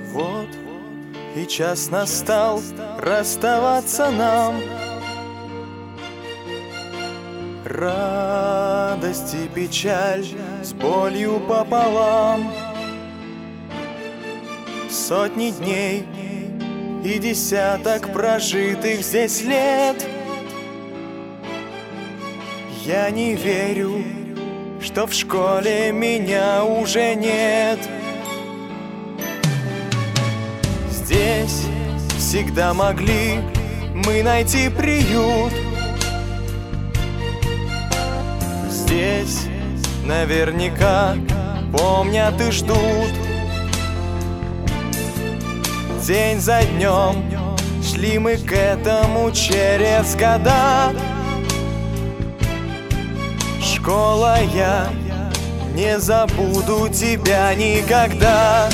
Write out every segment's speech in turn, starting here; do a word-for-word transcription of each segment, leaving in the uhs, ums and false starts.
Вот и час настал расставаться нам. Радость и печаль с болью пополам. Сотни дней и десяток прожитых здесь лет. Я не верю, что в школе меня уже нет. Здесь всегда могли мы найти приют. Здесь наверняка помнят и ждут. День за днем шли мы к этому через года. Школа, я не забуду тебя никогда.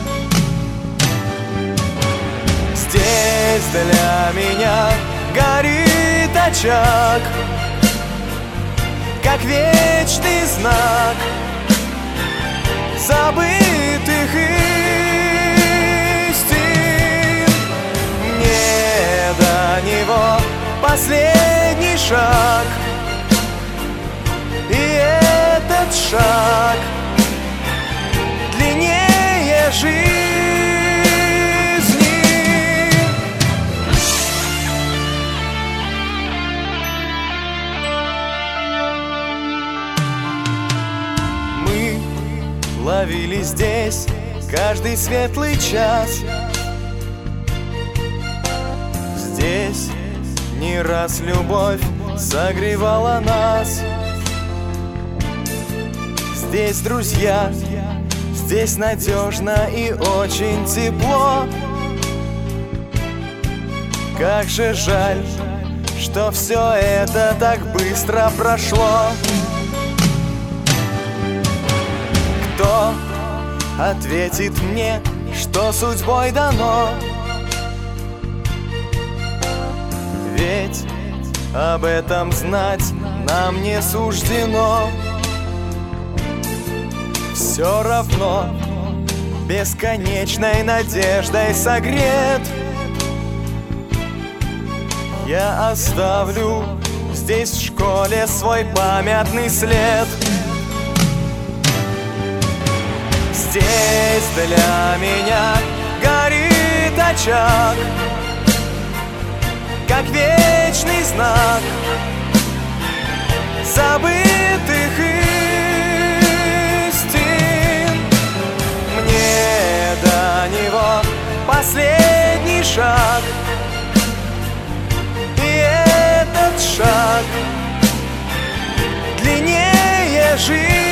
Здесь для меня горит очаг, как вечный знак забытых истин. Мне до него последний шаг, и этот шаг длиннее жизни. Мы ловили здесь каждый светлый час. Здесь не раз любовь согревала нас. Здесь друзья, здесь надежно и очень тепло. Как же жаль, что все это так быстро прошло. Кто ответит мне, что судьбой дано? Ведь об этом знать нам не суждено. Все равно бесконечной надеждой согрет. Я оставлю здесь в школе свой памятный след. Здесь для меня горит очаг, как вечный знак забытых истин. Мне до него последний шаг, и этот шаг длиннее жизни.